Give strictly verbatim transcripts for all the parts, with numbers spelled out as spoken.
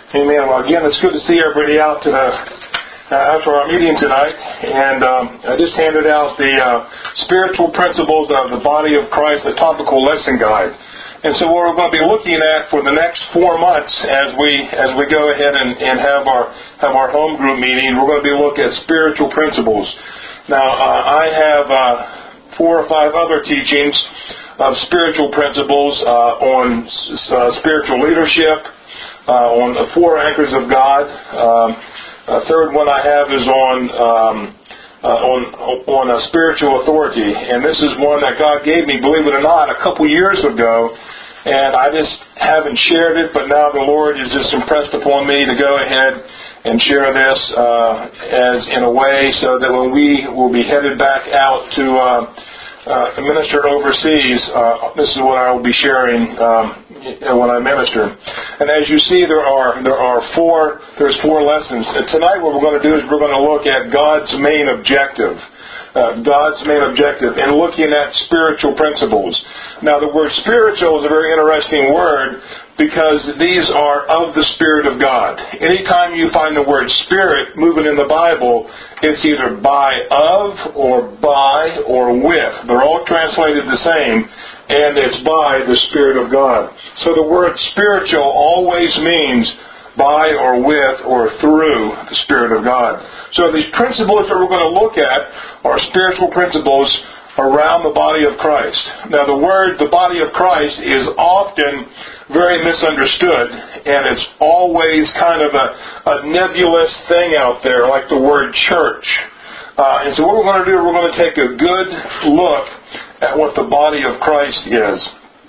Amen. Well, again, it's good to see everybody out to the uh, after our meeting tonight. And um, I just handed out the uh, spiritual principles of the body of Christ, a topical lesson guide. And so what we're going to be looking at for the next four months as we as we go ahead and, and have our have our home group meeting, we're going to be looking at spiritual principles. Now, uh, I have uh, four or five other teachings of spiritual principles uh, on uh, spiritual leadership, Uh, on the four anchors of God. Um, a third one I have is on um, uh, on on a spiritual authority, and this is one that God gave me, believe it or not, a couple years ago, and I just haven't shared it. But now the Lord has just impressed upon me to go ahead and share this uh, as in a way so that when we will be headed back out to uh, uh, minister overseas, uh, this is what I will be sharing Um, when I minister. And as you see, there are there are four there's four lessons. And tonight what we're going to do is we're going to look at God's main objective. Uh, God's main objective in looking at spiritual principles. Now the word spiritual is a very interesting word because these are of the Spirit of God. Anytime you find the word Spirit moving in the Bible, it's either by of or by or with. They're all translated the same, and it's by the Spirit of God. So the word spiritual always means by or with or through the Spirit of God. So these principles that we're going to look at are spiritual principles around the body of Christ. Now the word, the body of Christ, is often very misunderstood, and it's always kind of a, a nebulous thing out there, like the word church. Uh, and so what we're going to do, we're going to take a good look at what the body of Christ is.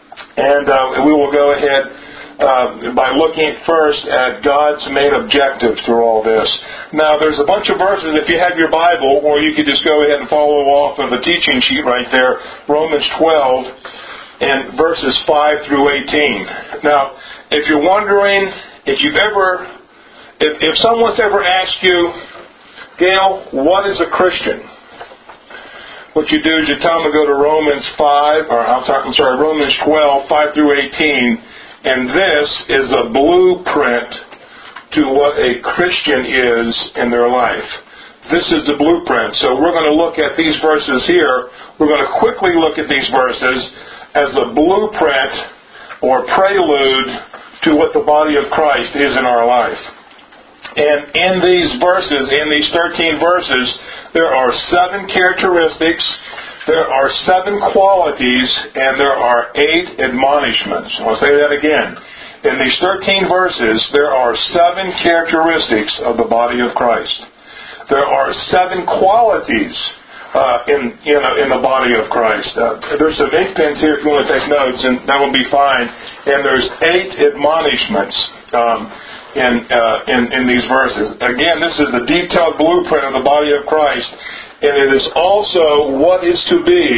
And uh, we will go ahead Uh, by looking first at God's main objective through all this. Now, there's a bunch of verses, if you have your Bible, or you could just go ahead and follow off of the teaching sheet right there, Romans twelve, and verses five through eighteen. Now, if you're wondering, if you've ever, if, if someone's ever asked you, Gail, what is a Christian? What you do is you tell them to go to Romans five, or I'm sorry, Romans twelve, five through eighteen, and this is a blueprint to what a Christian is in their life. This is the blueprint. So we're going to look at these verses here. We're going to quickly look at these verses as a blueprint or prelude to what the body of Christ is in our life. And in these verses, in these thirteen verses, there are seven characteristics, there are seven qualities, and there are eight admonishments. I'll say that again. In these thirteen verses, there are seven characteristics of the body of Christ. There are seven qualities uh, in, in, in the body of Christ. Uh, there's some ink pens here if you want to take notes, and that will be fine. And there's eight admonishments um, in, uh, in, in these verses. Again, this is the detailed blueprint of the body of Christ. And it is also what is to be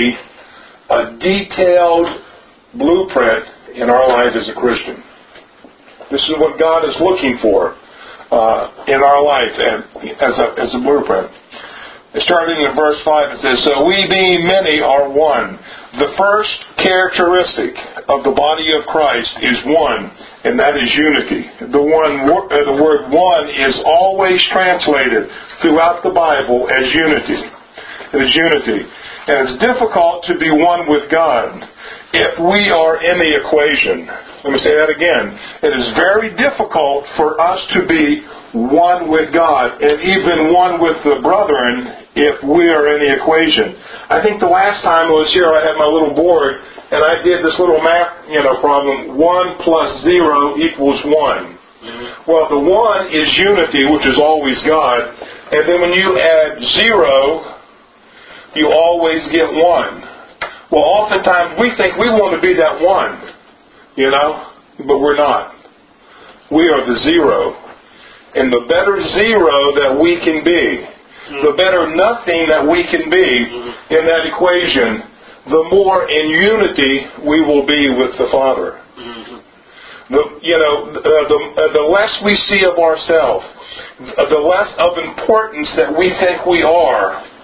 a detailed blueprint in our life as a Christian. This is what God is looking for uh, in our life and as a, as a blueprint. Starting in verse five, it says, "So we being many are one." The first characteristic of the body of Christ is one, and that is unity. The one, uh, the word "one" is always translated throughout the Bible as unity. It is unity. And it's difficult to be one with God if we are in the equation. Let me say that again. It is very difficult for us to be one with God and even one with the brethren if we are in the equation. I think the last time I was here, I had my little board, and I did this little math, you know, problem. One plus zero equals one. Mm-hmm. Well, the one is unity, which is always God. And then when you add zero, you always get one. Well, oftentimes we think we want to be that one, you know, but we're not. We are the zero. And the better zero that we can be, mm-hmm. the better nothing that we can be mm-hmm. in that equation, the more in unity we will be with the Father. Mm-hmm. The, you know, uh, the, uh, the less we see of ourselves, the less of importance that we think we are,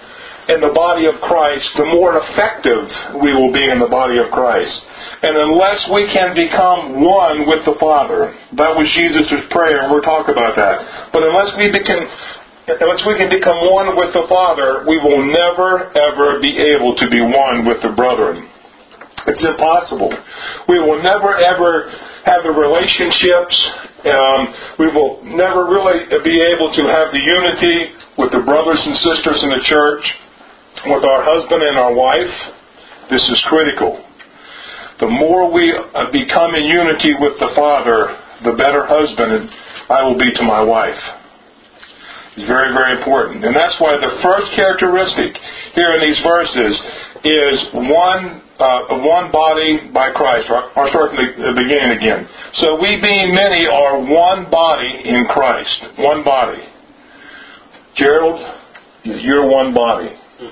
in the body of Christ, the more effective we will be in the body of Christ. And unless we can become one with the Father, that was Jesus' prayer, and we'll talk about that. But unless we become, unless we can become one with the Father, we will never, ever be able to be one with the brethren. It's impossible. We will never, ever have the relationships. Um, we will never really be able to have the unity with the brothers and sisters in the church, with our husband and our wife. This is critical. The more we become in unity with the Father, the better husband I will be to my wife. It's very, very important. And that's why the first characteristic here in these verses is one uh, one body by Christ. I'll start from the beginning again. So we being many are one body in Christ. One body. Gerald, you're one body.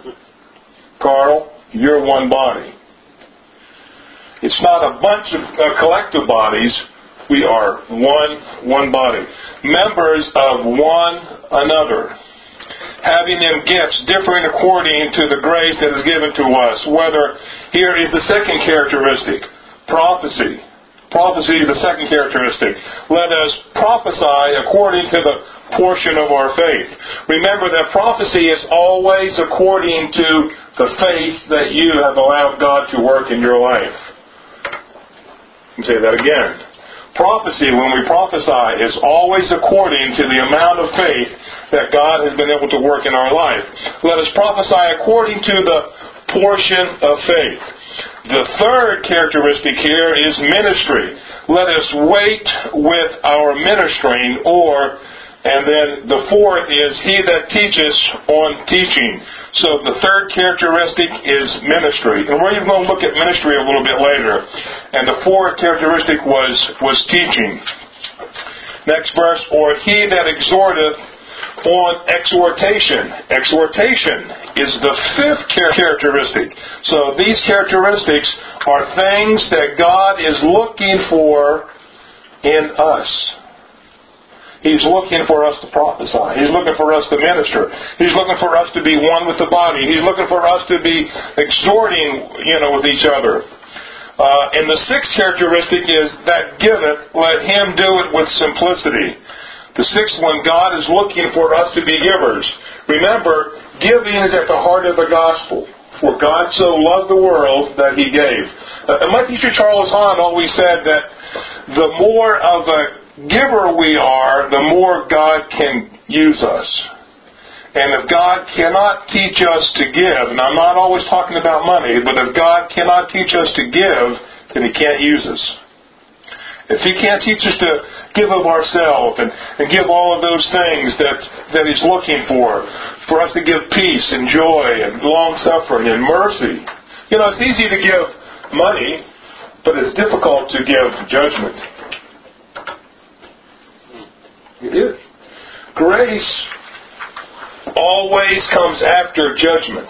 Carl, you're one body. It's not a bunch of uh, collective bodies. We are one, one body. Members of one another. Having them gifts differing according to the grace that is given to us. Whether, here is the second characteristic, prophecy. Prophecy is the second characteristic. Let us prophesy according to the portion of our faith. Remember that prophecy is always according to the faith that you have allowed God to work in your life. Let me say that again. Prophecy, when we prophesy, is always according to the amount of faith that God has been able to work in our life. Let us prophesy according to the portion of faith. The third characteristic here is ministry. Let us wait with our ministering, or, and then the fourth is he that teaches on teaching. So the third characteristic is ministry. And we're even going to look at ministry a little bit later. And the fourth characteristic was, was teaching. Next verse, or he that exhorteth on exhortation. Exhortation is the fifth characteristic. So these characteristics are things that God is looking for in us. He's looking for us to prophesy. He's looking for us to minister. He's looking for us to be one with the body. He's looking for us to be exhorting, you know, with each other. Uh, and the sixth characteristic is that giveth, let him do it with simplicity. The sixth one, God is looking for us to be givers. Remember, giving is at the heart of the gospel. For God so loved the world that he gave. Uh, my teacher Charles Hahn always said that the more of a giver we are, the more God can use us. And if God cannot teach us to give, and I'm not always talking about money, but if God cannot teach us to give, then he can't use us. If he can't teach us to give of ourselves and, and give all of those things that, that he's looking for, for us to give peace and joy and long-suffering and mercy. You know, it's easy to give money, but it's difficult to give judgment. It is. Grace always comes after judgment.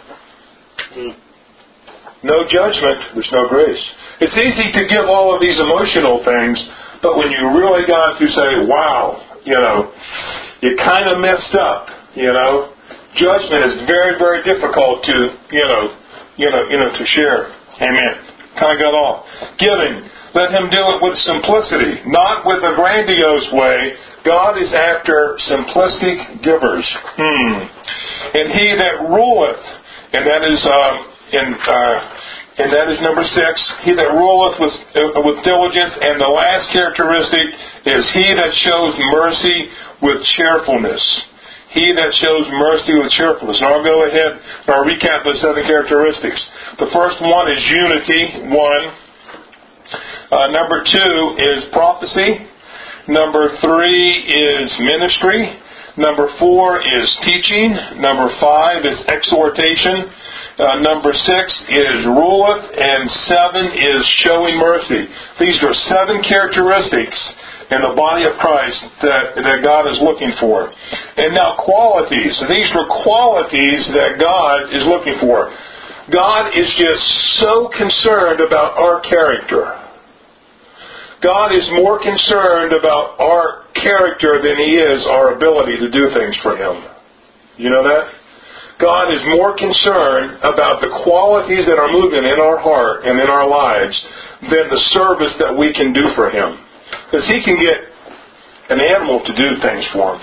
No judgment, there's no grace. It's easy to give all of these emotional things, but when you really got to say, wow, you know, you kind of messed up, you know, judgment is very, very difficult to, you know, you know, you know, to share. Amen. Kind of got off. Giving, let him do it with simplicity, not with a grandiose way. God is after simplistic givers. Hmm. And he that ruleth, and that is um, in, uh, and that is number six. He that ruleth with uh, with diligence, and the last characteristic is he that shows mercy with cheerfulness. He that shows mercy with cheerfulness. And I'll go ahead and I'll recap the seven characteristics. The first one is unity. One. Uh, number two is prophecy. Number three is ministry. Number four is teaching. Number five is exhortation. Uh, number six is ruleth. And seven is showing mercy. These are seven characteristics in the body of Christ that, that God is looking for. And now qualities. These are qualities that God is looking for. God is just so concerned about our character. God is more concerned about our character than he is our ability to do things for him. You know that? God is more concerned about the qualities that are moving in our heart and in our lives than the service that we can do for Him. Because He can get an animal to do things for Him.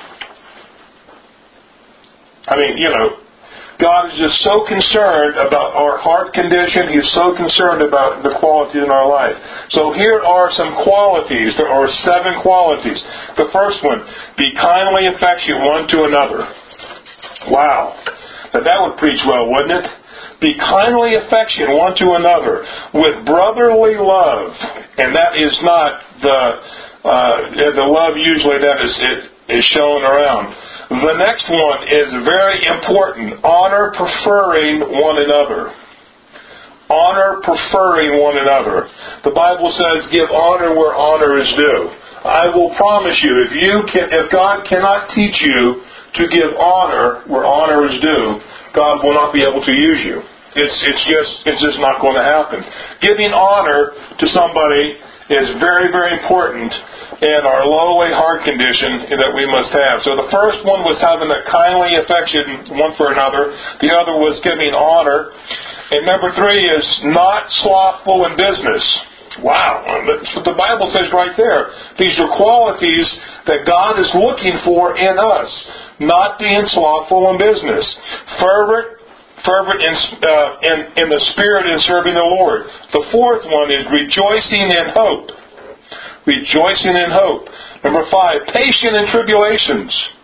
I mean, you know, God is just so concerned about our heart condition. He's so concerned about the quality in our life. So here are some qualities. There are seven qualities. The first one, be kindly affectionate one to another. Wow. Now that would preach well, wouldn't it? Be kindly affectionate one to another with brotherly love. And that is not the uh, the love usually that is, is shown around. The next one is very important. Honor preferring one another. Honor preferring one another. The Bible says, give honor where honor is due. I will promise you, if you can, if God cannot teach you to give honor where honor is due, God will not be able to use you. It's it's just it's just not going to happen. Giving honor to somebody is very, very important in our low-way heart condition that we must have. So the first one was having a kindly affection one for another. The other was giving honor. And number three is not slothful in business. Wow. That's what the Bible says right there. These are qualities that God is looking for in us. Not being slothful in business. Fervent. Fervent in, uh, in, in the Spirit in serving the Lord. The fourth one is rejoicing in hope. Rejoicing in hope. Number five, patient in tribulations.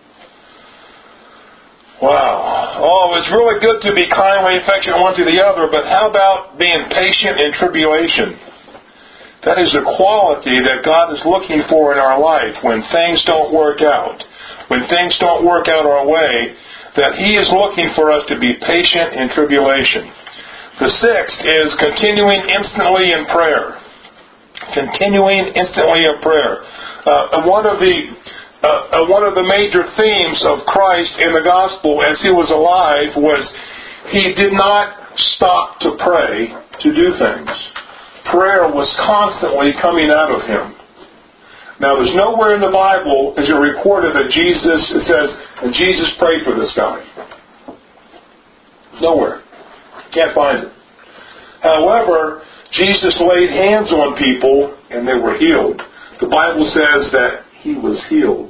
Wow. Oh, it's really good to be kindly affectionate one to the other, but how about being patient in tribulation? That is a quality that God is looking for in our life when things don't work out. When things don't work out our way, that He is looking for us to be patient in tribulation. The sixth is continuing instantly in prayer. Continuing instantly in prayer. Uh, one of the uh, one of the major themes of Christ in the gospel as He was alive was He did not stop to pray to do things. Prayer was constantly coming out of Him. Now, there's nowhere in the Bible is it recorded that Jesus, it says, and Jesus prayed for this guy. Nowhere. Can't find it. However, Jesus laid hands on people and they were healed. The Bible says that he was healed.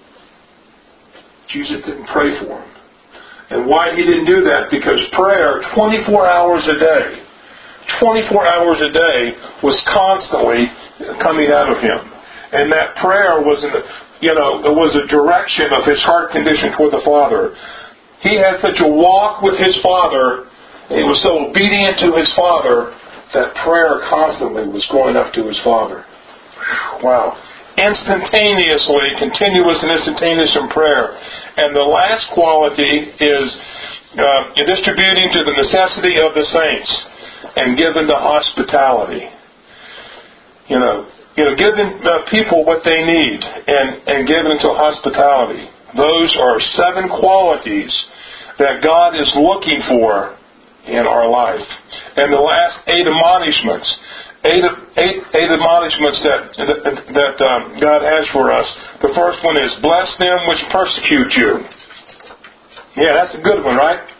Jesus didn't pray for him. And why he didn't do that? Because prayer, twenty-four hours a day, twenty-four hours a day was constantly coming out of him. And that prayer was, an, you know, it was a direction of his heart condition toward the Father. He had such a walk with his Father, he was so obedient to his Father, that prayer constantly was going up to his Father. Wow. Instantaneously, continuous and instantaneous in prayer. And the last quality is uh, distributing to the necessity of the saints and giving to hospitality. You know, You know, giving uh, people what they need and, and giving into hospitality. Those are seven qualities that God is looking for in our life. And the last eight admonishments, eight, eight, eight admonishments that, that, that um, God has for us. The first one is, bless them which persecute you. Yeah, that's a good one, right?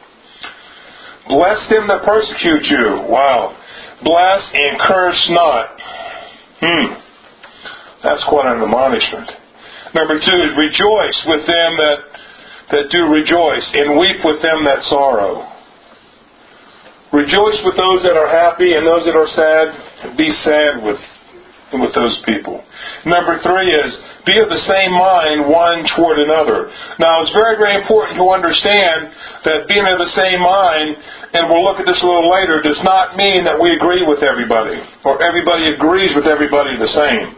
Bless them that persecute you. Wow. Bless and curse not. Hmm. That's quite an admonishment. Number two is rejoice with them that, that do rejoice, and weep with them that sorrow. Rejoice with those that are happy, and those that are sad, be sad with, with those people. Number three is be of the same mind one toward another. Now, it's very, very important to understand that being of the same mind, and we'll look at this a little later, does not mean that we agree with everybody, or everybody agrees with everybody the same.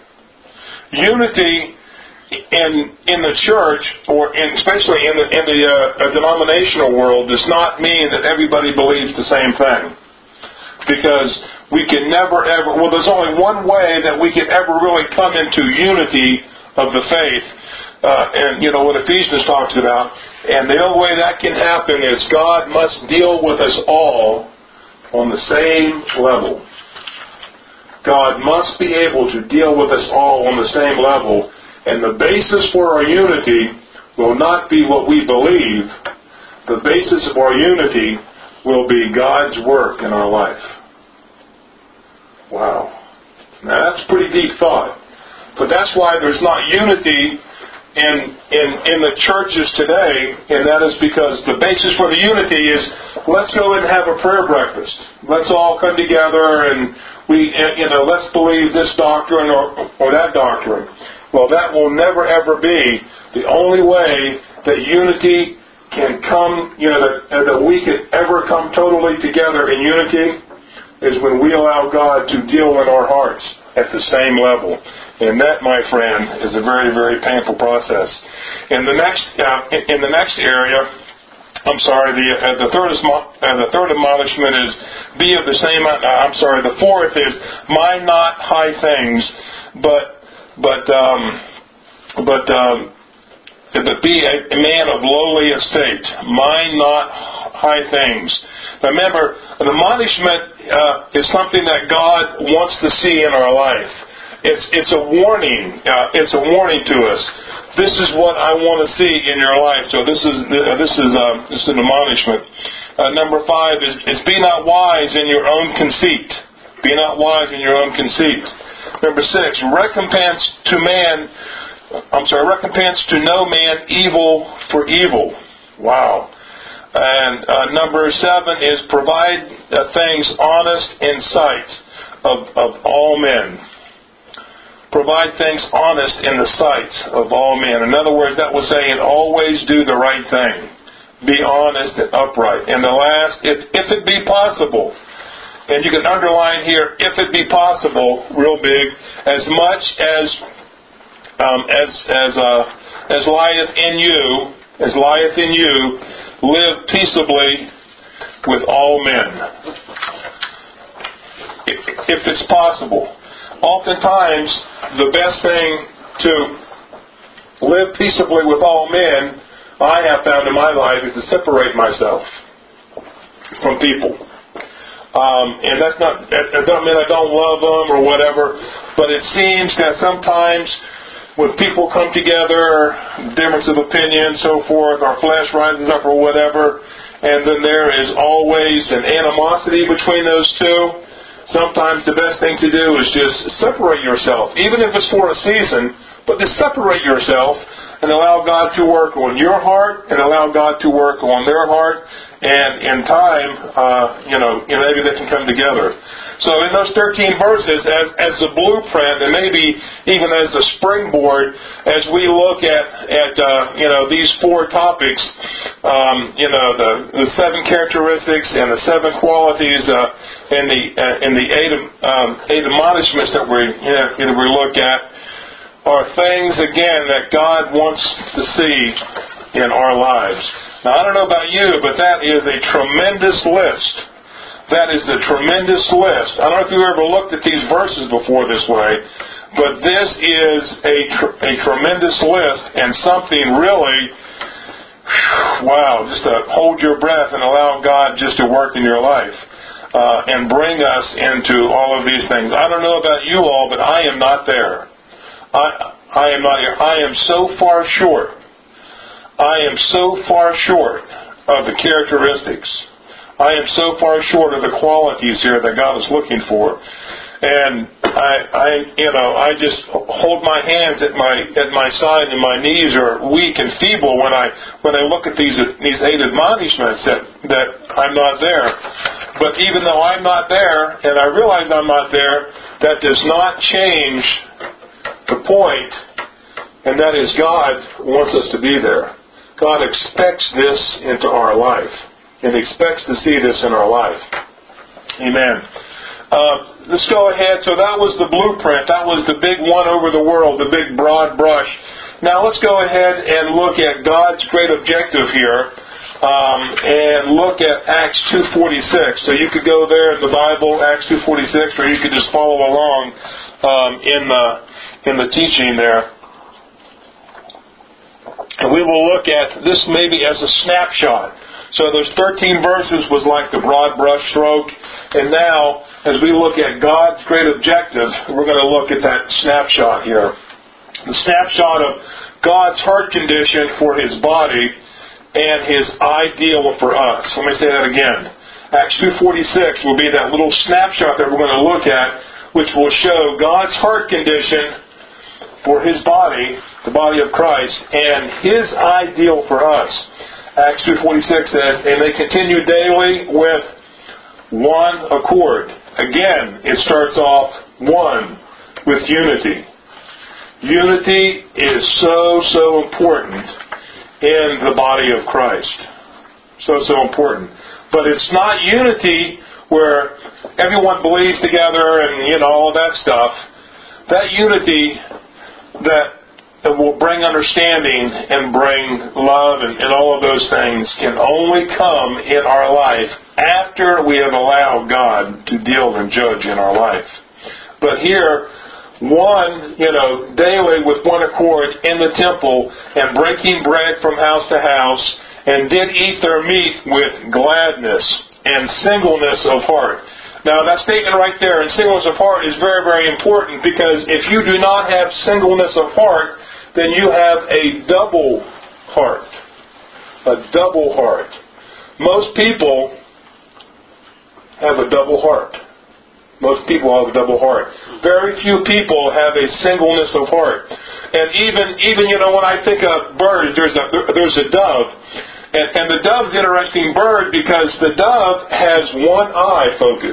Unity in in the church, or in, especially in the in the uh, denominational world, does not mean that everybody believes the same thing. Because we can never ever. Well, there's only one way that we can ever really come into unity of the faith, uh, and you know what Ephesians talks about. And the only way that can happen is God must deal with us all on the same level. God must be able to deal with us all on the same level. And the basis for our unity will not be what we believe. the basis of our unity will be God's work in our life. Wow. Now that's a pretty deep thought. But that's why there's not unity in, in, in the churches today, and that is because the basis for the unity is, let's go and have a prayer breakfast. Let's all come together and we, you know, let's believe this doctrine or, or that doctrine. Well, that will never ever be. The only way that unity can come, you know, that, that we can ever come totally together in unity is when we allow God to deal in our hearts at the same level. And that, my friend, is a very, very painful process. In the next, uh, in the next area, I'm sorry, the uh, the third uh, the third admonishment is be of the same. Uh, I'm sorry, the fourth is mind not high things, but but um, but um, but be a, a man of lowly estate. Mind not high things. Remember, an admonishment uh, is something that God wants to see in our life. It's it's a warning. Uh, it's a warning to us. This is what I want to see in your life. So this is uh, this is uh, this is an admonishment. Uh, number five is, is be not wise in your own conceit. Be not wise in your own conceit. Number six, recompense to man. I'm sorry, recompense to no man evil for evil. Wow. And uh, number seven is provide uh, things honest in sight of of all men. Provide things honest in the sight of all men. In other words, that was saying always do the right thing. Be honest and upright. And the last, if, if it be possible, and you can underline here, if it be possible, real big, as much as um, as as uh, as lieth in you, as lieth in you, live peaceably with all men. If it's possible. Oftentimes, the best thing to live peaceably with all men, I have found in my life, is to separate myself from people. Um, and that's not, that doesn't mean I don't love them or whatever, but it seems that sometimes when people come together, difference of opinion, so forth, our flesh rises up or whatever, and then there is always an animosity between those two. Sometimes the best thing to do is just separate yourself, even if it's for a season, but just separate yourself and allow God to work on your heart and allow God to work on their heart, and in time, uh, you know, maybe they can come together. So in those thirteen verses, as, as the blueprint, and maybe even as the springboard, as we look at, at uh, you know, these four topics, um, you know, the, the seven characteristics and the seven qualities, uh, and the uh, and the eight um, eight admonishments that we you know, that we look at, are things again that God wants to see in our lives. Now, I don't know about you, but that is a tremendous list. That is a tremendous list. I don't know if you've ever looked at these verses before this way, but this is a tr- a tremendous list, and something really, wow, just to hold your breath and allow God just to work in your life. Uh, and bring us into all of these things. I don't know about you all, but I am not there. I I am not here. I am so far short. I am so far short of the characteristics. I am so far short of the qualities here that God is looking for. And I, I, you know, I just hold my hands at my at my side, and my knees are weak and feeble when I when I look at these these eight admonishments that that I'm not there. But even though I'm not there, and I realize I'm not there, that does not change the point, and that is God wants us to be there. God expects this into our life, and expects to see this in our life. Amen. Uh, let's go ahead. So that was the blueprint. That was the big one over the world, the big broad brush. Now let's go ahead and look at God's great objective here, um, and look at Acts two forty-six. So you could go there in the Bible, Acts two forty-six, or you could just follow along um, in the in the teaching there. And we will look at this maybe as a snapshot. So those thirteen verses was like the broad brush stroke, and now, as we look at God's great objective, we're going to look at that snapshot here. The snapshot of God's heart condition for His body and His ideal for us. Let me say that again. Acts two forty-six will be that little snapshot that we're going to look at, which will show God's heart condition for His body, the body of Christ, and His ideal for us. Acts two forty-six says, and they continued daily with one accord. Again, it starts off one with unity. Unity is so, so important in the body of Christ. So, so important. But it's not unity where everyone believes together and, you know, all that stuff. That unity that will bring understanding and bring love and, and all of those things can only come in our life after we have allowed God to deal and judge in our life. But here, one, you know, daily with one accord in the temple and breaking bread from house to house, and did eat their meat with gladness and singleness of heart. Now that statement right there, and singleness of heart, is very, very important, because if you do not have singleness of heart, then you have a double heart. A double heart. Most people have a double heart. Most people have a double heart. Very few people have a singleness of heart. And even, even you know, when I think of birds, there's a, there's a dove. And, and the dove's an interesting bird because the dove has one eye focus.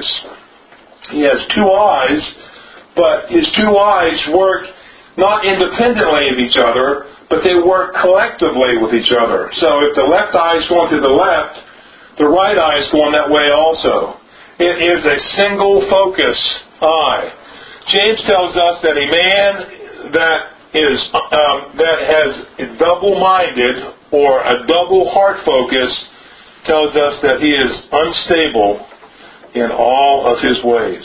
He has two eyes, but his two eyes work not independently of each other, but they work collectively with each other. So if the left eye is going to the left, the right eye is going that way also. It is a single focus eye. James tells us that a man that is um, that has double-minded or a double heart focus tells us that he is unstable in all of his ways.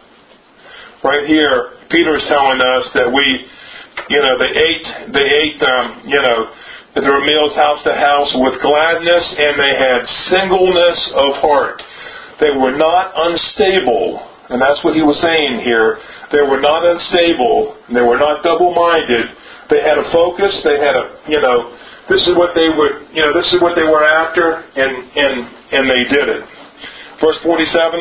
Right here, Peter is telling us that we, you know, they ate, they ate, um, you know, their meals house to house with gladness, and they had singleness of heart. They were not unstable, and that's what he was saying here. They were not unstable. They were not double-minded. They had a focus. They had a, you know, this is what they would, you know, this is what they were after, and and and they did it. Verse forty-seven.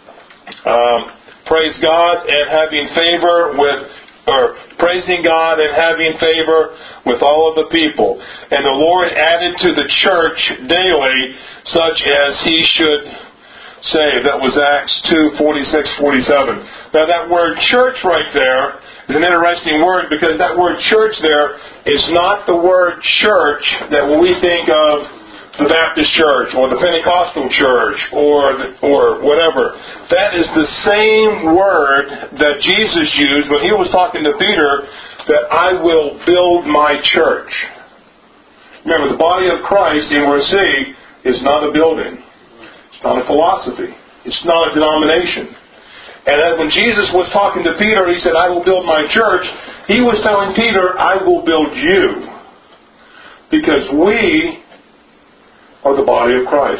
Um, praise God and having favor with, or praising God and having favor with all of the people, and the Lord added to the church daily such as He should save. That was Acts two forty-six forty-seven. Now that word church right there is an interesting word, because that word church there is not the word church that when we think of the Baptist church or the Pentecostal church or the, or whatever. That is the same word that Jesus used when He was talking to Peter, that I will build my church. Remember, the body of Christ, and we'll see, is not a building. It's not a philosophy. It's not a denomination. And that when Jesus was talking to Peter, He said, I will build my church. He was telling Peter, I will build you. Because we are the body of Christ.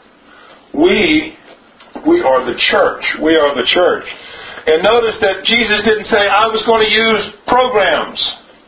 We, we are the church. We are the church. And notice that Jesus didn't say, I was going to use programs.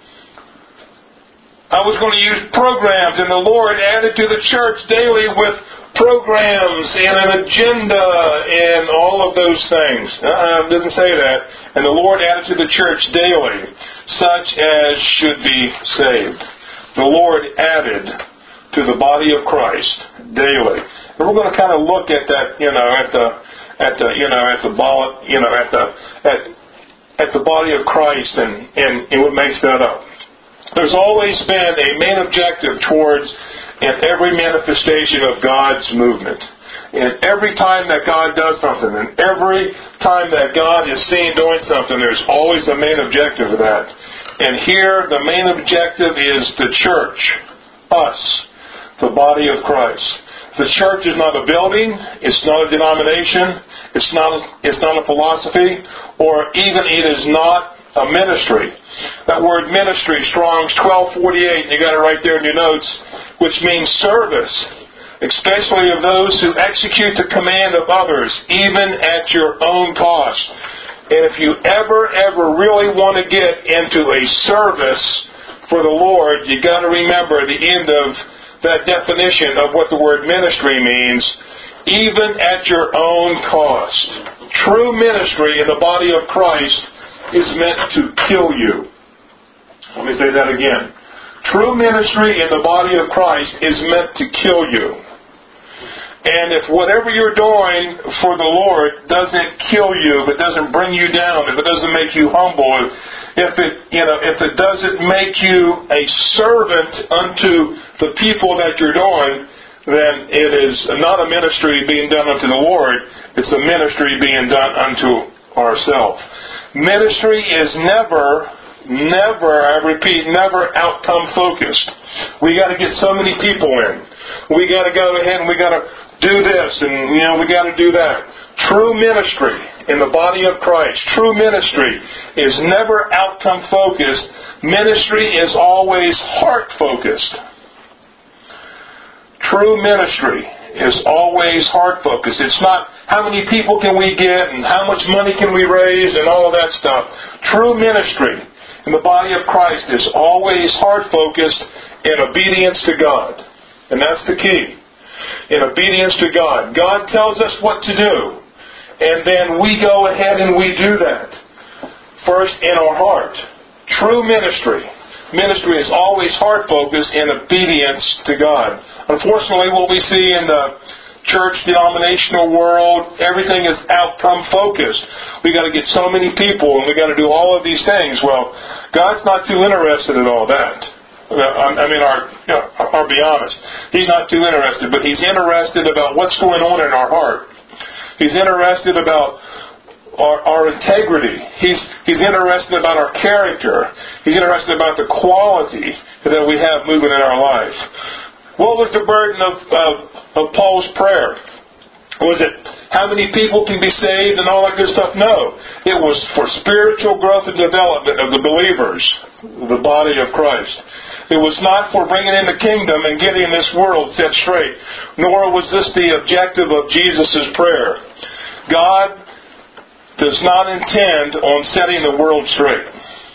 I was going to use programs, and the Lord added to the church daily with programs and an agenda and all of those things. Uh-uh, it doesn't say that. And the Lord added to the church daily such as should be saved. The Lord added to the body of Christ daily. And we're going to kind of look at that, you know, at the, at the, you know, at the ball, you know, at the, at, at the body of Christ, and, and, and what makes that up. There's always been a main objective towards in every manifestation of God's movement. And every time that God does something, and every time that God is seen doing something, there's always a main objective of that. And here, the main objective is the church, us, the body of Christ. The church is not a building, it's not a denomination, it's not a, it's not a philosophy, or even it is not a ministry. That word ministry, Strong's twelve forty-eight, and you got it right there in your notes, which means service, especially of those who execute the command of others, even at your own cost. And if you ever, ever really want to get into a service for the Lord, you got to remember the end of that definition of what the word ministry means, even at your own cost. True ministry in the body of Christ is meant to kill you. Let me say that again. True ministry in the body of Christ is meant to kill you. And if whatever you're doing for the Lord doesn't kill you, if it doesn't bring you down, if it doesn't make you humble, if it, you know, if it doesn't make you a servant unto the people that you're doing, then it is not a ministry being done unto the Lord. It's a ministry being done unto ourselves. Ministry is never, never, I repeat, never outcome focused. We got to get so many people in. We got to go ahead and we got to do this, and you know we got to do that. True ministry in the body of Christ, true ministry is never outcome focused. Ministry is always heart focused. True ministry is always heart focused. It's not how many people can we get and how much money can we raise and all of that stuff. True ministry in the body of Christ is always heart focused in obedience to God. And that's the key. In obedience to God. God tells us what to do. And then we go ahead and we do that. First in our heart. True ministry. Ministry is always heart-focused in obedience to God. Unfortunately, what we see in the church denominational world, everything is outcome-focused. We got to get so many people and we got to do all of these things. Well, God's not too interested in all that. I mean, our, you know, I'll be honest. He's not too interested, but He's interested about what's going on in our heart. He's interested about our, our integrity. He's He's interested about our character. He's interested about the quality that we have moving in our life. What was the burden of, of, of Paul's prayer? Was it how many people can be saved and all that good stuff? No. It was for spiritual growth and development of the believers, the body of Christ. It was not for bringing in the kingdom and getting this world set straight, nor was this the objective of Jesus' prayer. God does not intend on setting the world straight.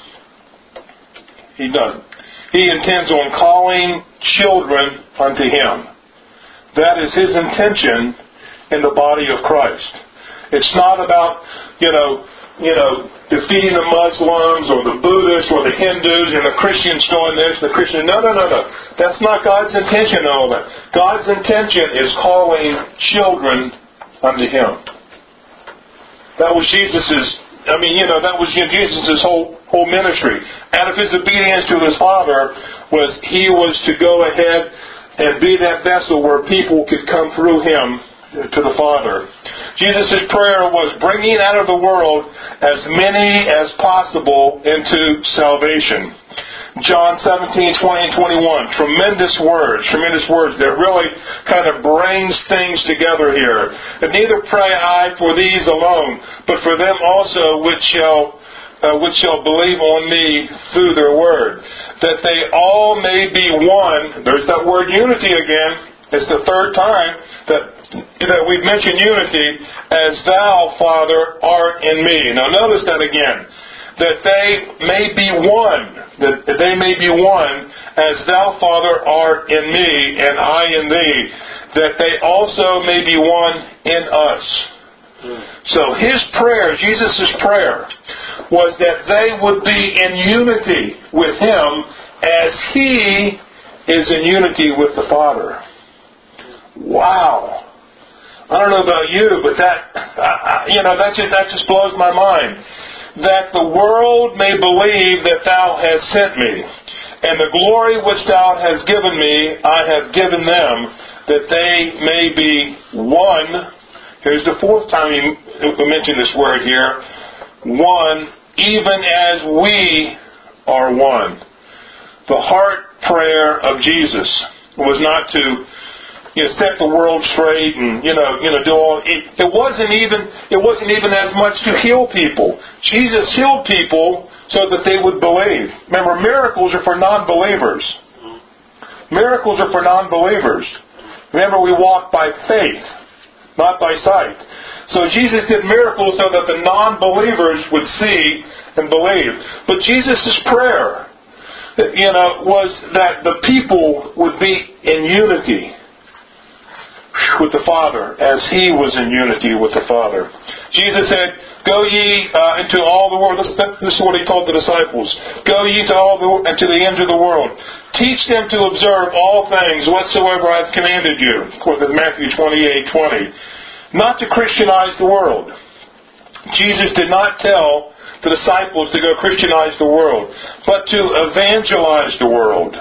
He doesn't. He intends on calling children unto Him. That is His intention in the body of Christ. It's not about, you know, you know, defeating the Muslims or the Buddhists or the Hindus and the Christians doing this, the Christian. No, no, no, no. That's not God's intention in all that. God's intention is calling children unto Him. That was Jesus's, I mean, you know, that was Jesus's whole whole ministry. Out of His obedience to His Father was He was to go ahead and be that vessel where people could come through Him to the Father. Jesus' prayer was bringing out of the world as many as possible into salvation. John seventeen, twenty and twenty-one. Tremendous words, tremendous words that really kind of brings things together here. And neither pray I for these alone, but for them also which shall uh, which shall believe on me through their word, that they all may be one. There's that word unity again. It's the third time that that we've mentioned unity, as thou, Father, art in me. Now notice that again. That they may be one. That they may be one, as thou, Father, art in me, and I in thee. That they also may be one in us. So His prayer, Jesus' prayer, was that they would be in unity with Him as He is in unity with the Father. Wow. I don't know about you, but that, uh, you know, that just, that just blows my mind. That the world may believe that Thou hast sent me, and the glory which Thou hast given me, I have given them, that they may be one. Here's the fourth time we mentioned this word here. One, even as we are one. The heart prayer of Jesus was not to, you know, set the world straight and, you know, you know, do all. It, it wasn't even. It wasn't even as much to heal people. Jesus healed people so that they would believe. Remember, miracles are for non-believers. Miracles are for non-believers. Remember, we walk by faith, not by sight. So Jesus did miracles so that the non-believers would see and believe. But Jesus' prayer you know, was that the people would be in unity with the Father, as He was in unity with the Father. Jesus said, "Go ye uh, into all the world." This, this is what He told the disciples. "Go ye to all the and to the ends of the world. Teach them to observe all things whatsoever I have commanded you." Quote Matthew twenty-eight twenty. Not to Christianize the world. Jesus did not tell the disciples to go Christianize the world, but to evangelize the world.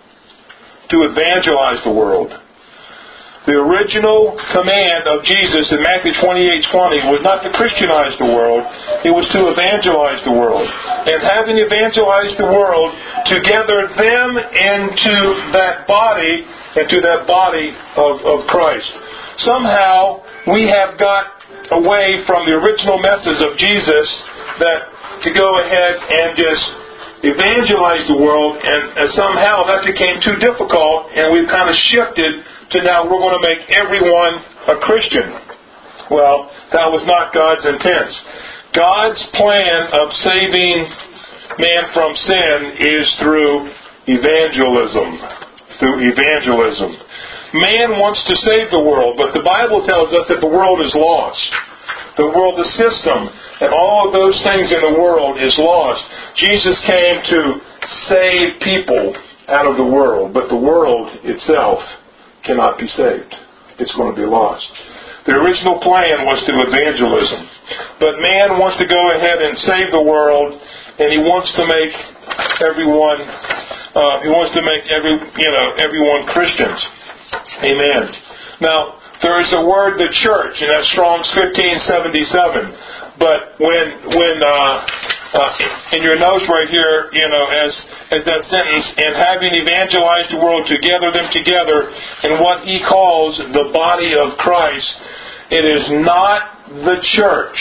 To evangelize the world. The original command of Jesus in Matthew twenty-eight twenty was not to Christianize the world, it was to evangelize the world. And having evangelized the world, to gather them into that body, into that body of, of Christ. Somehow, we have got away from the original message of Jesus that to go ahead and just evangelize the world, and, and somehow that became too difficult, and we've kind of shifted to now we're going to make everyone a Christian. Well, that was not God's intent. God's plan of saving man from sin is through evangelism. Through evangelism. Man wants to save the world, but the Bible tells us that the world is lost. The world, the system, and all of those things in the world is lost. Jesus came to save people out of the world, but the world itself cannot be saved. It's going to be lost. The original plan was to evangelism. But man wants to go ahead and save the world, and he wants to make everyone, uh, he wants to make every, you know, everyone Christians. Amen. Now, there is a word, the church, and that's Strong's fifteen seventy-seven. But when, when, uh, uh, in your notes right here, you know, as, as that sentence, and having evangelized the world to gather them together in what he calls the body of Christ, it is not the church.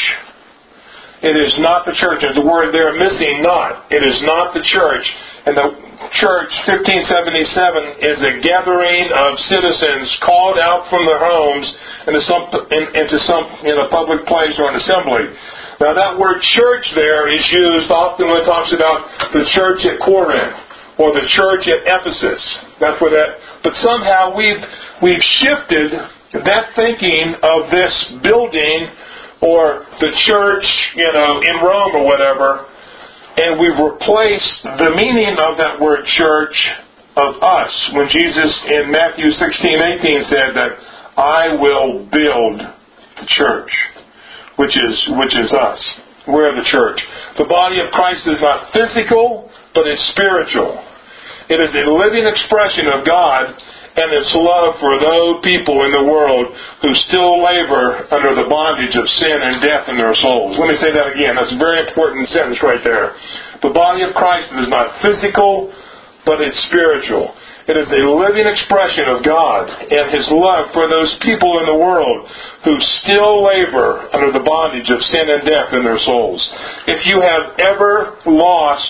It is not the church. There's a word there missing, not. It is not the church. And the church, fifteen seventy-seven, is a gathering of citizens called out from their homes into some, in, into some in a public place or an assembly. Now that word church there is used often when it talks about the church at Corinth or the church at Ephesus. That's where that. But somehow we've we've shifted that thinking of this building or the church, you know, in Rome or whatever, and we've replaced the meaning of that word church of us. When Jesus in Matthew sixteen eighteen said that I will build the church, which is which is us. We're the church. The body of Christ is not physical, but it's spiritual. It is a living expression of God and its love for those people in the world who still labor under the bondage of sin and death in their souls. Let me say that again. That's a very important sentence right there. The body of Christ is not physical, but it's spiritual. It is a living expression of God and His love for those people in the world who still labor under the bondage of sin and death in their souls. If you have ever lost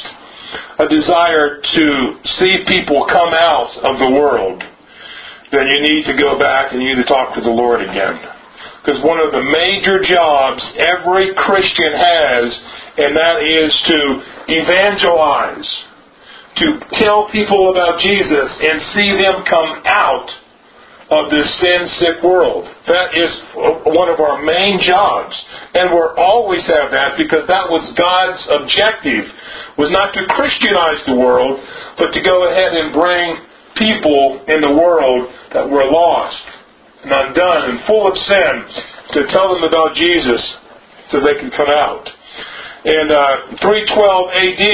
a desire to see people come out of the world, then you need to go back and you need to talk to the Lord again. Because one of the major jobs every Christian has, and that is to evangelize, to tell people about Jesus and see them come out of this sin-sick world. That is one of our main jobs. And we'll always have that because that was God's objective, was not to Christianize the world, but to go ahead and bring people in the world that were lost and undone and full of sin, to tell them about Jesus so they can come out. In uh, three twelve A D,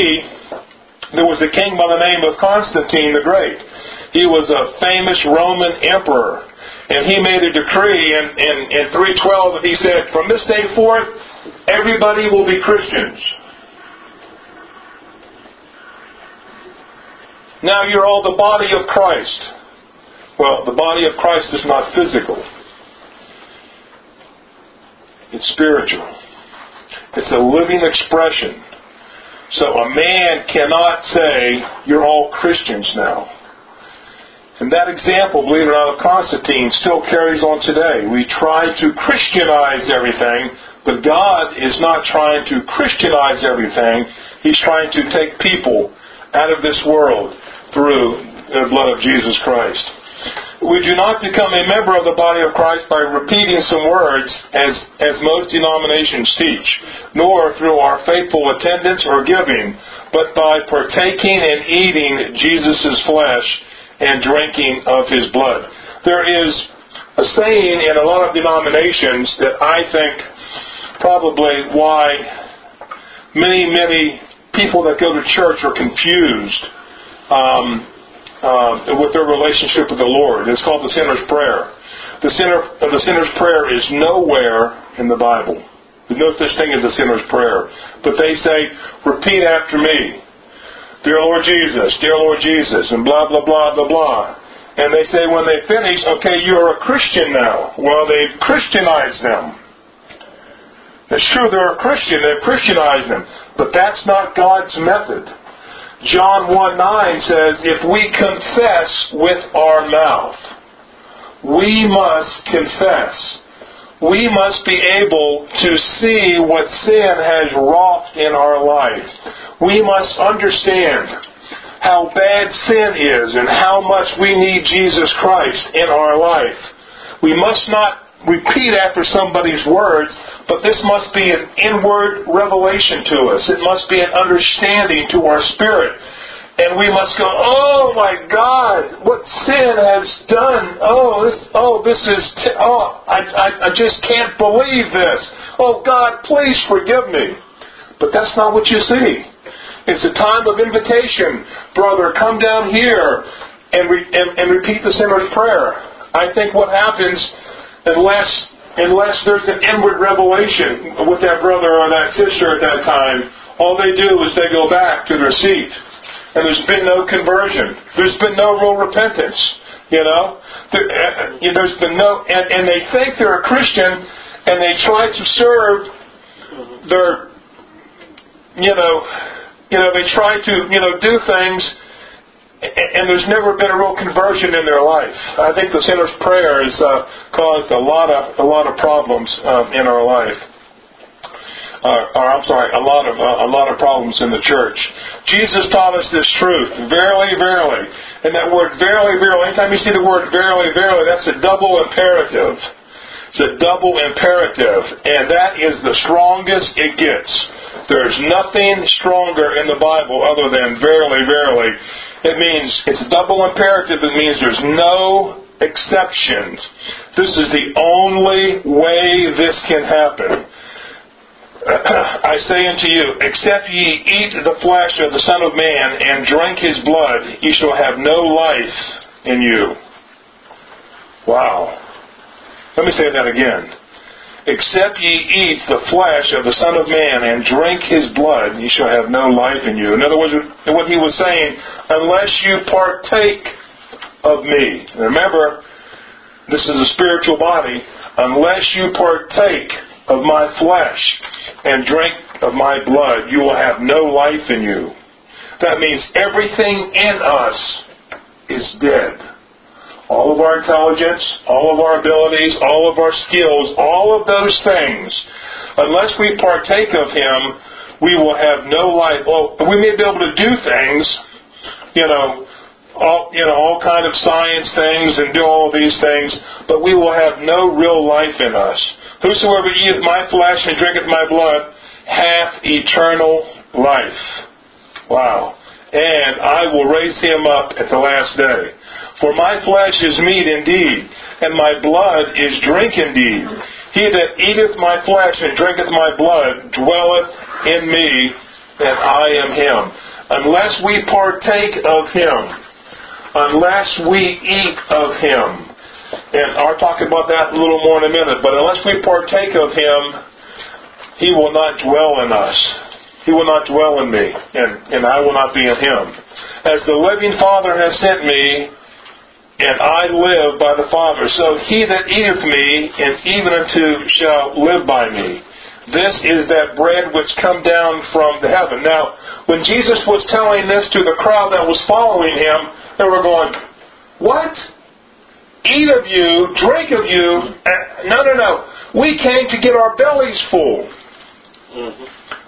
there was a king by the name of Constantine the Great. He was a famous Roman emperor, and he made a decree in, in, in three twelve, and he said, from this day forth, everybody will be Christians. Now you're all the body of Christ. Well, the body of Christ is not physical. It's spiritual. It's a living expression. So a man cannot say, you're all Christians now. And that example, believe it or not, of Constantine still carries on today. We try to Christianize everything, but God is not trying to Christianize everything. He's trying to take people out of this world through the blood of Jesus Christ. We do not become a member of the body of Christ by repeating some words as, as most denominations teach, nor through our faithful attendance or giving, but by partaking and eating Jesus' flesh and drinking of His blood. There is a saying in a lot of denominations that I think probably why many, many people that go to church are confused um, uh, with their relationship with the Lord. It's called the sinner's prayer. The sinner, the sinner's prayer is nowhere in the Bible. There's no such thing as a sinner's prayer. But they say, repeat after me. Dear Lord Jesus, dear Lord Jesus, and blah, blah, blah, blah, blah. And they say when they finish, okay, you're a Christian now. Well, they've Christianized them. It's true they're a Christian, they've Christianized them. But that's not God's method. John one nine says, if we confess with our mouth, we must confess. We must be able to see what sin has wrought in our life. We must understand how bad sin is and how much we need Jesus Christ in our life. We must not repeat after somebody's words, but this must be an inward revelation to us. It must be an understanding to our spirit. And we must go, oh my God, what sin has done. Oh, this, oh, this is, t- oh, I, I, I just can't believe this. Oh God, please forgive me. But that's not what you see. It's a time of invitation. Brother, come down here and, re- and, and repeat the sinner's prayer. I think what happens, unless unless there's an inward revelation with that brother or that sister at that time, all they do is they go back to their seat. And there's been no conversion. There's been no real repentance. You know? There, uh, there's been no... And, and they think they're a Christian, and they try to serve their... You know... You know, they try to, you know, do things, and there's never been a real conversion in their life. I think the sinner's prayer has uh, caused a lot of a lot of problems um, in our life. Uh, or I'm sorry, a lot of uh, a lot of problems in the church. Jesus taught us this truth, verily, verily, and that word verily, verily. Anytime you see the word verily, verily, that's a double imperative. It's a double imperative, and that is the strongest it gets. There's nothing stronger in the Bible other than verily, verily. It means, it's a double imperative. It means there's no exceptions. This is the only way this can happen. I say unto you, except ye eat the flesh of the Son of Man and drink His blood, ye shall have no life in you. Wow. Let me say that again. Except ye eat the flesh of the Son of Man and drink His blood, ye shall have no life in you. In other words, what He was saying, unless you partake of me. Remember, this is a spiritual body. Unless you partake of my flesh and drink of my blood, you will have no life in you. That means everything in us is dead. All of our intelligence, all of our abilities, all of our skills, all of those things, unless we partake of Him, we will have no life. Well, we may be able to do things, you know, all, you know, all kind of science things and do all of these things, but we will have no real life in us. Whosoever eateth my flesh and drinketh my blood hath eternal life. Wow. And I will raise him up at the last day. For my flesh is meat indeed, and my blood is drink indeed. He that eateth my flesh and drinketh my blood dwelleth in me, and I am Him. Unless we partake of Him, unless we eat of Him, and I'll talk about that a little more in a minute, but unless we partake of Him, He will not dwell in us. He will not dwell in me, and, and I will not be in Him. As the living Father has sent me, and I live by the Father, so he that eateth me, and even unto shall live by me. This is that bread which come down from the heaven. Now, when Jesus was telling this to the crowd that was following Him, they were going, what? Eat of you, drink of you? No, no, no. We came to get our bellies full. Mm-hmm.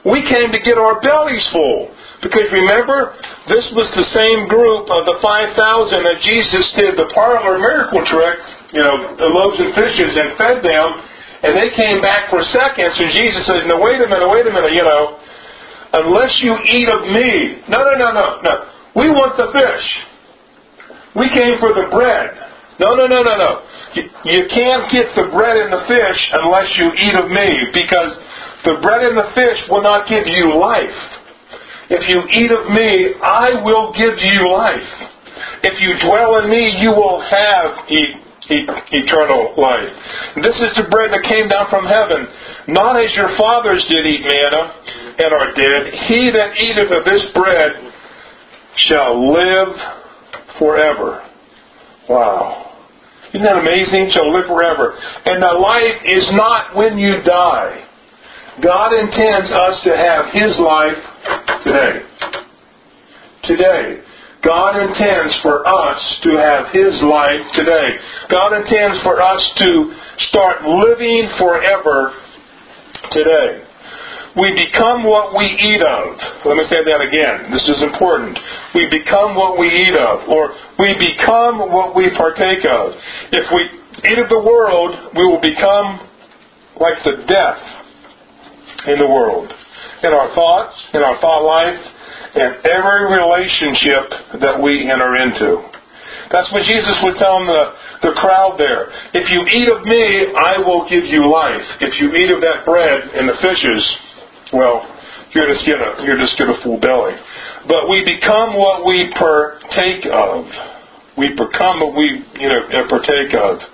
We came to get our bellies full. Because remember, this was the same group of the five thousand that Jesus did the parlor miracle trick, you know, the loaves and fishes, and fed them, and they came back for seconds, and Jesus says, no, wait a minute, wait a minute, you know, unless you eat of me. No, no, no, no, no. We want the fish. We came for the bread. No, no, no, no, no. You, you can't get the bread and the fish unless you eat of me, because the bread and the fish will not give you life. If you eat of me, I will give you life. If you dwell in me, you will have e- e- eternal life. This is the bread that came down from heaven, not as your fathers did eat manna and are dead. He that eateth of this bread shall live forever. Wow. Isn't that amazing? Shall live forever. And the life is not when you die. God intends us to have His life today. Today. God intends for us to have His life today. God intends for us to start living forever today. We become what we eat of. Let me say that again. This is important. We become what we eat of, or we become what we partake of. If we eat of the world, we will become like the death in the world, in our thoughts, in our thought life, and every relationship that we enter into. That's what Jesus was telling the, the crowd there. If you eat of me, I will give you life. If you eat of that bread and the fishes, well, you're just get a you're just get a full belly. But we become what we partake of. We become what we you know partake of.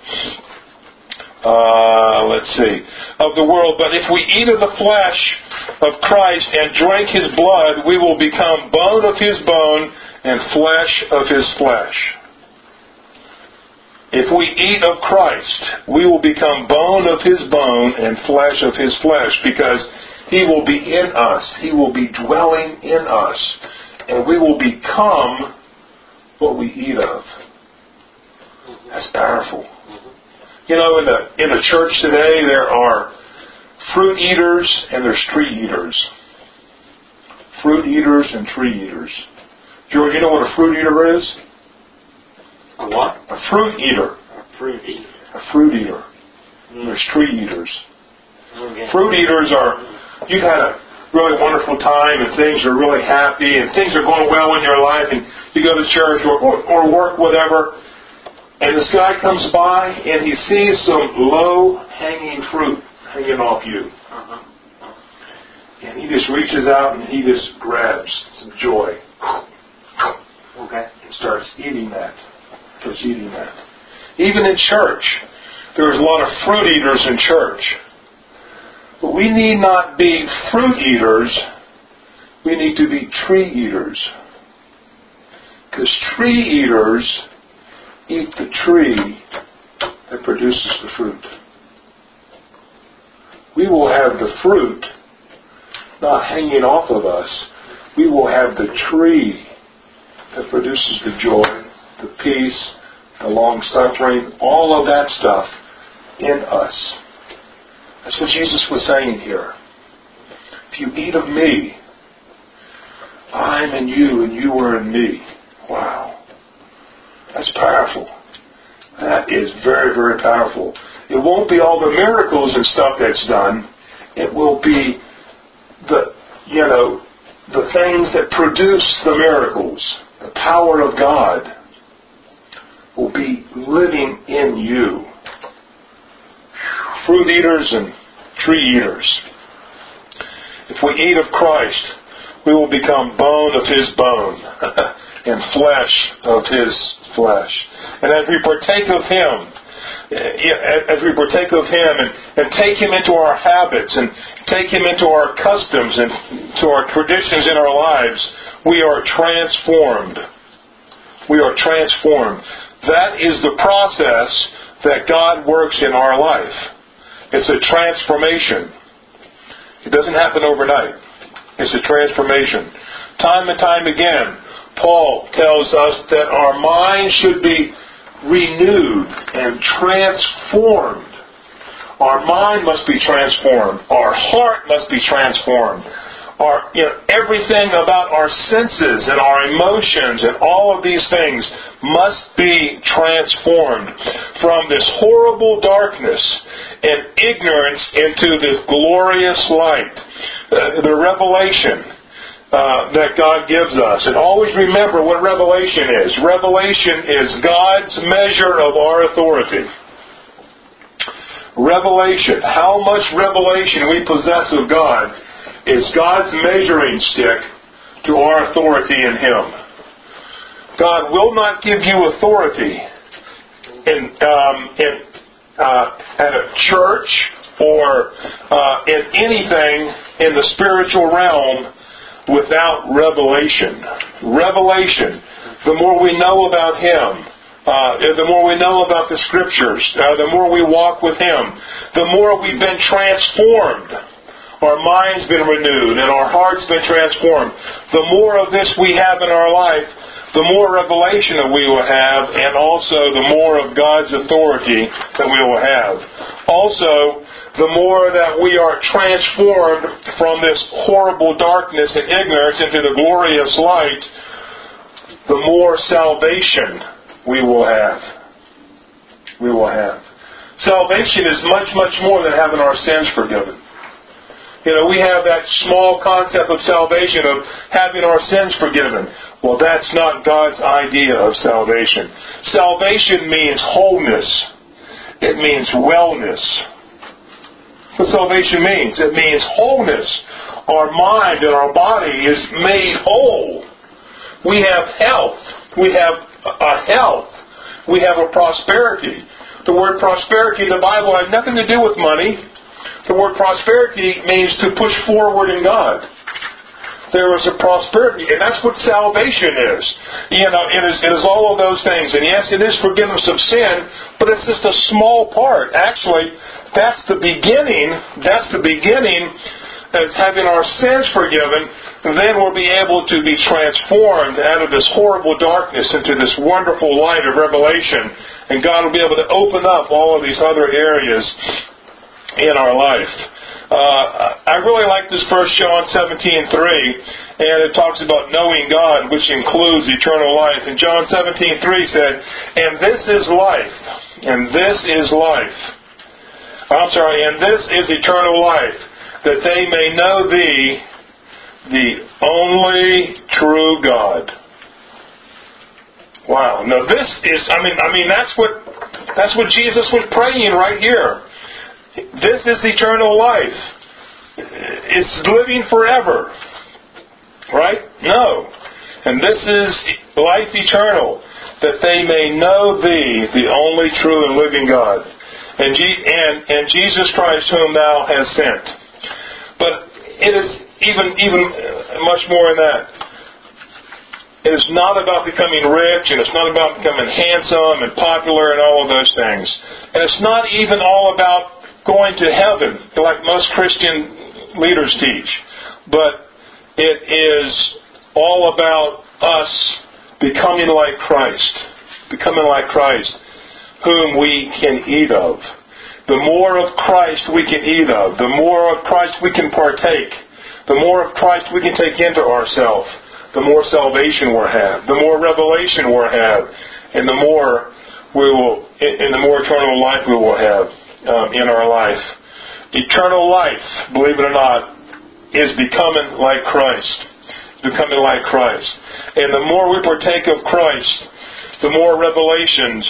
Uh, let's see, of the world. But if we eat of the flesh of Christ and drink His blood, we will become bone of His bone and flesh of His flesh. If we eat of Christ, we will become bone of His bone and flesh of His flesh, because He will be in us. He will be dwelling in us. And we will become what we eat of. That's powerful. You know, in the in the church today, there are fruit eaters and there's tree eaters. Fruit eaters and tree eaters. George, you know what a fruit eater is? A what? A fruit eater. A fruit eater. A fruit eater. Mm. There's tree eaters. Okay. Fruit eaters are, you've had a really wonderful time and things are really happy and things are going well in your life, and you go to church or, or, or work, whatever. And this guy comes by and he sees some low-hanging fruit hanging off you. Uh-huh. And he just reaches out and he just grabs some joy. Okay. And starts eating that. Starts eating that. Even in church, there's a lot of fruit eaters in church. But we need not be fruit eaters. We need to be tree eaters. Because tree eaters eat the tree that produces the fruit. We will have the fruit not hanging off of us. We will have the tree that produces the joy, the peace, the long-suffering, all of that stuff in us. That's what Jesus was saying here. If you eat of me, I'm in you and you are in me. Wow. That's powerful. That is very, very powerful. It won't be all the miracles and stuff that's done. It will be the, you know, the things that produce the miracles. The power of God will be living in you. Fruit eaters and tree eaters. If we eat of Christ, we will become bone of His bone and flesh of His flesh. And as we partake of Him, as we partake of Him and, and take Him into our habits and take Him into our customs and to our traditions in our lives, we are transformed. We are transformed. That is the process that God works in our life. It's a transformation. It doesn't happen overnight. It's a transformation. Time and time again, Paul tells us that our mind should be renewed and transformed. Our mind must be transformed. Our heart must be transformed. our, you know, everything about our senses and our emotions and all of these things must be transformed from this horrible darkness and ignorance into this glorious light, uh, the revelation uh, that God gives us. And always remember what revelation is. Revelation is God's measure of our authority. Revelation, how much revelation we possess of God, is God's measuring stick to our authority in Him. God will not give you authority in, um, in uh, at a church or uh, in anything in the spiritual realm without revelation. Revelation. The more we know about Him, uh, the more we know about the Scriptures, uh, the more we walk with Him, the more we've been transformed. Our mind's been renewed and our heart's been transformed. The more of this we have in our life, the more revelation that we will have, and also the more of God's authority that we will have. Also, the more that we are transformed from this horrible darkness and ignorance into the glorious light, the more salvation we will have. We will have. Salvation is much, much more than having our sins forgiven. You know, we have that small concept of salvation, of having our sins forgiven. Well, that's not God's idea of salvation. Salvation means wholeness. It means wellness. That's what salvation means. It means wholeness. Our mind and our body is made whole. We have health. We have a health. We have a prosperity. The word prosperity in the Bible has nothing to do with money. The word prosperity means to push forward in God. There is a prosperity, and that's what salvation is. You know, it is, it is all of those things. And yes, it is forgiveness of sin, but it's just a small part. Actually, that's the beginning. That's the beginning as having our sins forgiven. And then we'll be able to be transformed out of this horrible darkness into this wonderful light of revelation. And God will be able to open up all of these other areas in our life. Uh, I really like this First John seventeen three, and it talks about knowing God, which includes eternal life. And John seventeen three said, "And this is life, and this is life." I'm sorry, and this is eternal life, that they may know Thee, the only true God. Wow. Now this is, I mean, I mean that's what that's what Jesus was praying right here. This is eternal life. It's living forever. Right? No. And this is life eternal, that they may know Thee, the only true and living God, and, G- and, and Jesus Christ whom Thou hast sent. But it is even, even much more than that. It is not about becoming rich, and it's not about becoming handsome and popular and all of those things. And it's not even all about going to heaven, like most Christian leaders teach. But it is all about us becoming like Christ. Becoming like Christ, whom we can eat of. The more of Christ we can eat of, the more of Christ we can partake, the more of Christ we can take into ourselves, the more salvation we'll have, the more revelation we'll have, and the more we will, and the more eternal life we will have um, in our life. Eternal life, believe it or not, is becoming like Christ. Becoming like Christ. And the more we partake of Christ, the more revelations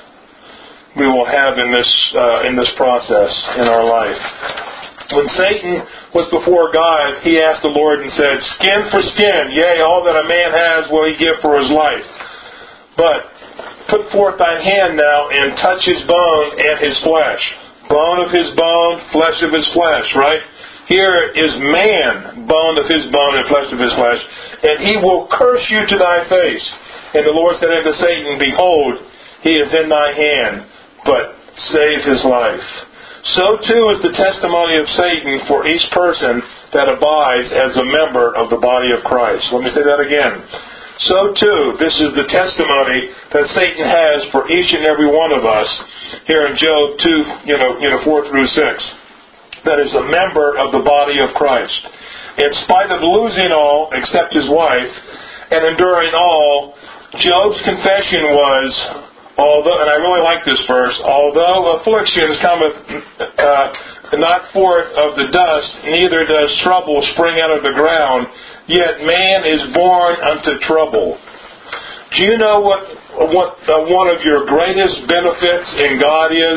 we will have in this uh, in this process in our life. When Satan was before God, he asked the Lord and said, "Skin for skin, yea, all that a man has will he give for his life. But put forth thine hand now and touch his bone and his flesh." Bone of his bone, flesh of his flesh, right? Here is man, bone of his bone and flesh of his flesh, and he will curse you to thy face. And the Lord said unto Satan, "Behold, he is in thy hand, but save his life." So too is the testimony of Satan for each person that abides as a member of the body of Christ. Let me say that again. So too, this is the testimony that Satan has for each and every one of us here in Job two, you know, you know, four through six. that is a member of the body of Christ. In spite of losing all except his wife and enduring all, Job's confession was, although, and I really like this verse, although afflictions cometh uh, not forth of the dust, neither does trouble spring out of the ground, yet man is born unto trouble. Do you know what, what uh, one of your greatest benefits in God is?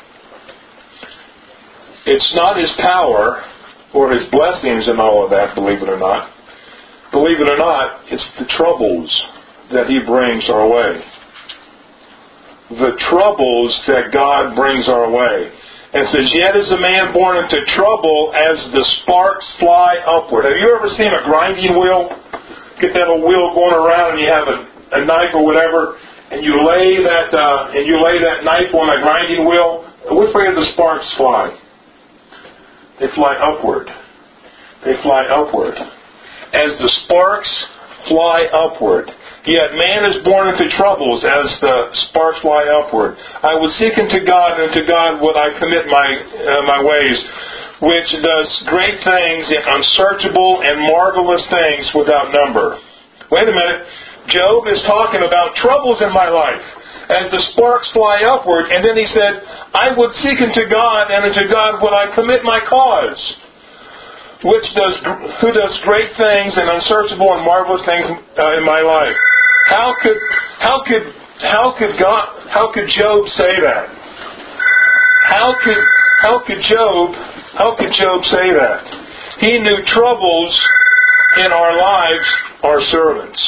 It's not His power or His blessings and all of that, believe it or not. Believe it or not, it's the troubles that He brings our way. The troubles that God brings our way. And it says, yet is a man born into trouble as the sparks fly upward. Have you ever seen a grinding wheel? Get that old wheel going around and you have a, a knife or whatever, and you lay that uh, and you lay that knife on a grinding wheel. Which way do the sparks fly? They fly upward. They fly upward. As the sparks fly upward. Yet man is born into troubles as the sparks fly upward. I would seek unto God, and unto God would I commit my uh, my ways, which does great things and unsearchable and marvelous things without number. Wait a minute. Job is talking about troubles in my life as the sparks fly upward, and then he said, I would seek unto God, and unto God would I commit my cause, which does who does great things and unsearchable and marvelous things uh, in my life. How could how could how could God how could Job say that? How could how could Job how could Job say that? He knew troubles in our lives are servants.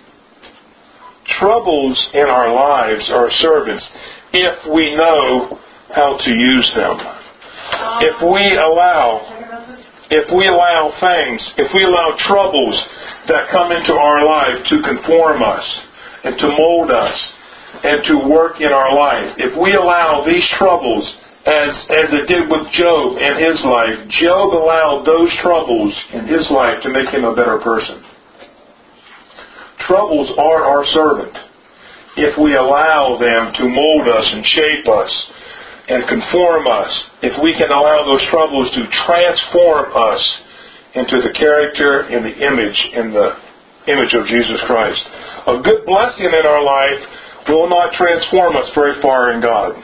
Troubles in our lives are servants if we know how to use them. If we allow If we allow things, if we allow troubles that come into our life to conform us and to mold us and to work in our life, if we allow these troubles, as, as it did with Job in his life, Job allowed those troubles in his life to make him a better person. Troubles are our servant if we allow them to mold us and shape us and conform us, if we can allow those troubles to transform us into the character and the image in the image of Jesus Christ. A good blessing in our life will not transform us very far in God.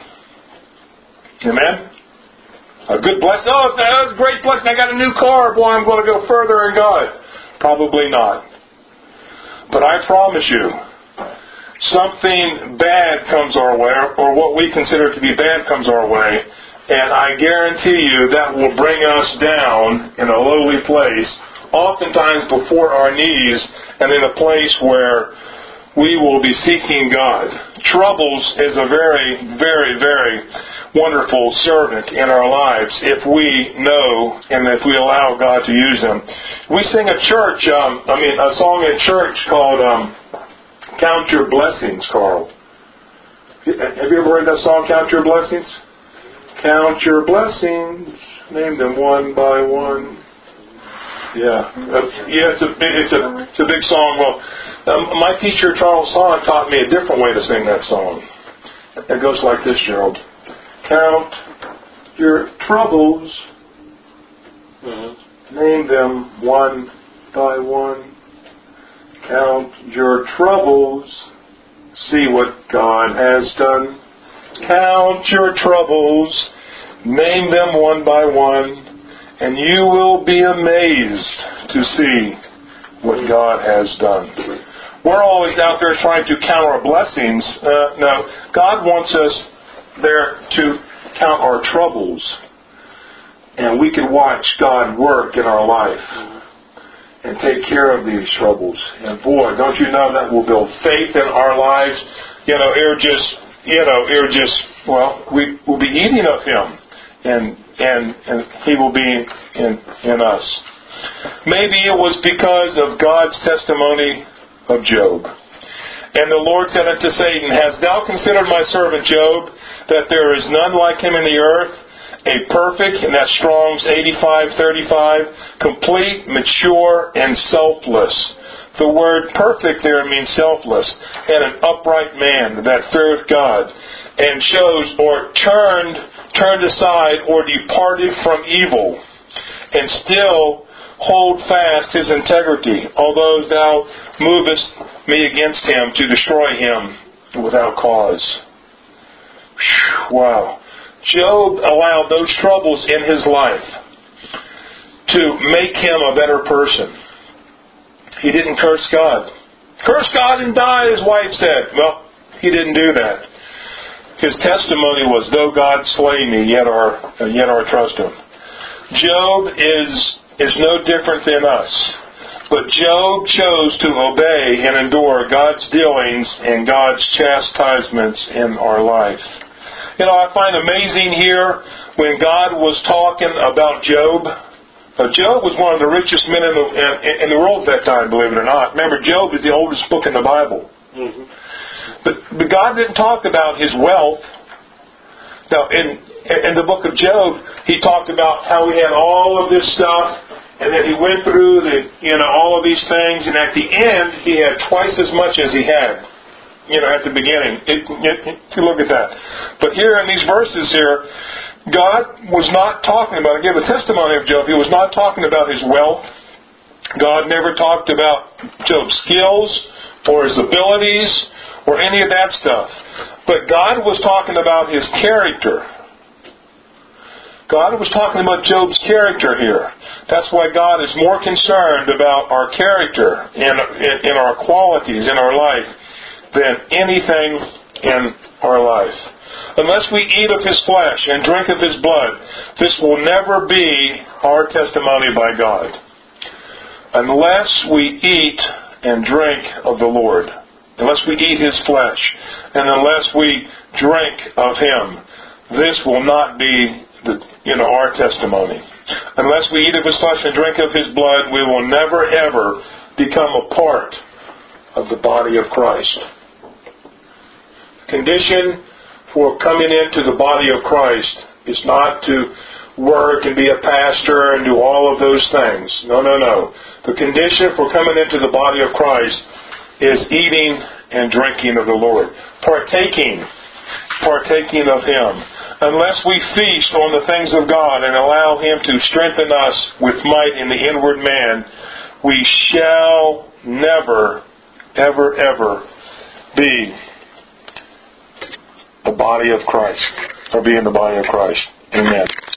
Amen? A good blessing, oh, that was a great blessing, I got a new car, boy, I'm going to go further in God. Probably not. But I promise you, something bad comes our way, or what we consider to be bad comes our way, and I guarantee you that will bring us down in a lowly place, oftentimes before our knees, and in a place where we will be seeking God. Troubles is a very, very, very wonderful servant in our lives if we know and if we allow God to use them. We sing a church, um, I mean, a song in church called um, Count Your Blessings, Carl. Have you ever heard that song, Count Your Blessings? Count your blessings, name them one by one. Yeah, uh, yeah, it's a big, it's a, it's a big song. Well, um, my teacher Charles Hahn taught me a different way to sing that song. It goes like this, Gerald: Count your troubles, mm-hmm. name them one by one. Count your troubles, see what God has done. Count your troubles, name them one by one. And you will be amazed to see what God has done. We're always out there trying to count our blessings. Uh, no, God wants us there to count our troubles. And we can watch God work in our life and take care of these troubles. And boy, don't you know that will build faith in our lives? You know, it'll just, you know, it'll just, well, we will be eating of Him. And and and He will be in in us. Maybe it was because of God's testimony of Job. And the Lord said unto Satan, Hast thou considered my servant Job, that there is none like him in the earth, a perfect, and that's Strong's eighty-five thirty-five, complete, mature, and selfless. The word perfect there means selfless, and an upright man that feareth God, and shows or turned turned aside or departed from evil, and still hold fast his integrity, although thou movest me against him to destroy him without cause. Whew, wow. Job allowed those troubles in his life to make him a better person. He didn't curse God. Curse God and die, his wife said. Well, he didn't do that. His testimony was, though God slay me, yet are yet are trust him. Job is is no different than us. But Job chose to obey and endure God's dealings and God's chastisements in our life. You know, I find amazing here when God was talking about Job. Uh, Job was one of the richest men in the in, in the world at that time, believe it or not. Remember, Job is the oldest book in the Bible. Mm-hmm. But, but God didn't talk about his wealth. Now, in in the book of Job, he talked about how he had all of this stuff, and that he went through the you know all of these things, and at the end, he had twice as much as he had. You know, at the beginning. It, it, it, you look at that. But here in these verses here, God was not talking about, I gave a testimony of Job, he was not talking about his wealth. God never talked about Job's skills or his abilities or any of that stuff. But God was talking about his character. God was talking about Job's character here. That's why God is more concerned about our character and in, in our qualities in our life than anything in our life. Unless we eat of his flesh and drink of his blood, this will never be our testimony by God. Unless we eat and drink of the Lord, unless we eat his flesh, and unless we drink of him, this will not be the, you know, our testimony. Unless we eat of his flesh and drink of his blood, we will never ever become a part of the body of Christ. Condition for coming into the body of Christ is not to work and be a pastor and do all of those things. No, no, no. The condition for coming into the body of Christ is eating and drinking of the Lord. Partaking. Partaking of him. Unless we feast on the things of God and allow him to strengthen us with might in the inward man, we shall never, ever, ever be the body of Christ, or be in the body of Christ. Amen.